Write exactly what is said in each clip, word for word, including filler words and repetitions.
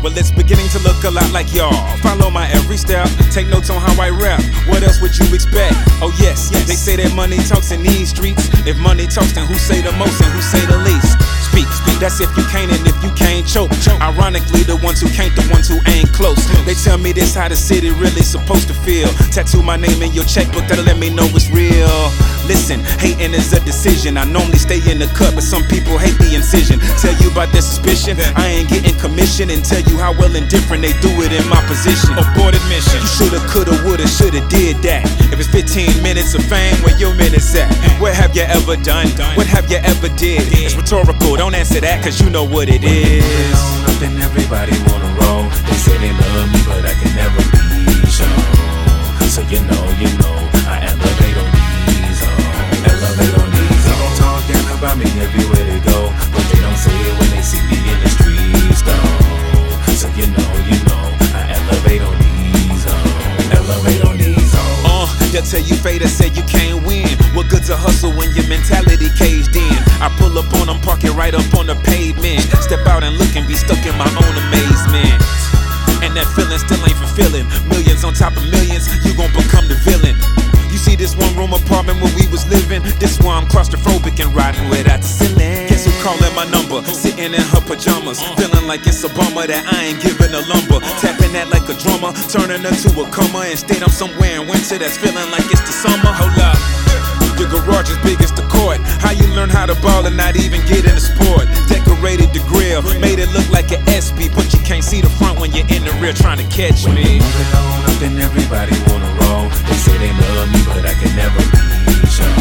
Well, it's beginning to look a lot like y'all. Follow my every step, take notes on how I rap. What else would you expect? Oh yes, yes. They say that money talks in these streets. If money talks, then who say the most and who say the least? Speak, speak. That's if you can't and if you can't choke. choke. Ironically, the ones who can't, the ones who ain't close. They tell me this how the city really supposed to feel. Tattoo my name in your checkbook, that'll let me know it's real. Listen, hating is a decision. I normally stay in the cut, but some people hate the incision. Tell you about their suspicion, I ain't getting commission, and tell you how well indifferent they do it in my position. Aborted mission. You shoulda, coulda, woulda, shoulda did that. If it's fifteen minutes of fame, where your minutes at? What have you ever done? What have you ever did? It's rhetorical, don't answer that, cause you know what it is. Up, then everybody wanna roll. They say they love me, but I can never be shown. So you know, you know, I elevate on these on, elevate on these on. They gon' talk down about me everywhere they go, but they don't say it when they see me in the streets though. So you know, you know, I elevate on these on, elevate on these on. Uh, they'll tell you Fader said you can't win. What good's a hustle when your mentality caged in? I pull up on them, park it right up on the pavement. Step out and look and be stuck in my own amazement. And that feeling still ain't fulfilling. Millions on top of millions, you gon' become the villain. You see this one room apartment where we was living? This why I'm claustrophobic and riding without the ceiling. Guess who calling my number? Sitting in her pajamas, feeling like it's a bummer that I ain't giving a lumber. Tapping that like a drummer, turning her to a comer. Instead I'm somewhere in winter that's feeling like it's the summer. Hold up, your garage is big as the court. How you learn how to ball and not even get in the sport? Decorated the grill, made it look like an S B, but you can't see the front when you're in the rear trying to catch when me. Moving on up, then everybody wanna roll. They say they love me, but I can never be shown.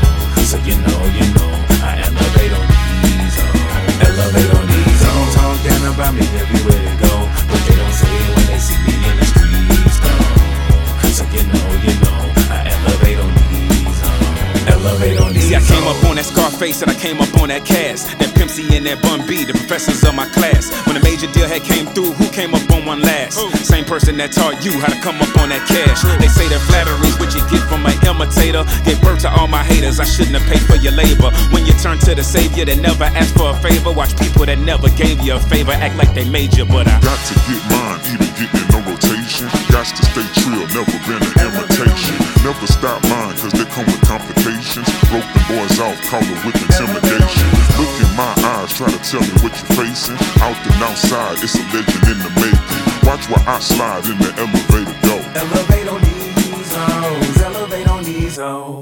So you know, you know, I elevate on these on, elevate on these on. They don't talk down about me everywhere they go, but they don't say it when they see me in the streets though. So you know, you know, I elevate on these on, elevate on these. See, I came up on that Scarface and I came up on that cast. That Pimp C and that Bun B, the professors of my class. When the major deal had came through, who came up on one last? Same person that taught you how to come up on that cash. They say that flattery's what you get from an imitator. Gave birth to all my haters, I shouldn't have paid for your labor. When you turn to the savior that never asked for a favor, watch people that never gave you a favor act like they made you, but I got to get mine, even getting no rotation. Got to stay trill, never been an imitation. Never stop mine, cause they come with complications. Broke the boys off, call it with intimidation. Look in my eyes, try to tell me what you're facing. Out and outside, it's a legend in the making. Watch where I slide in the elevator go. Elevate on these O's, elevate on these O's.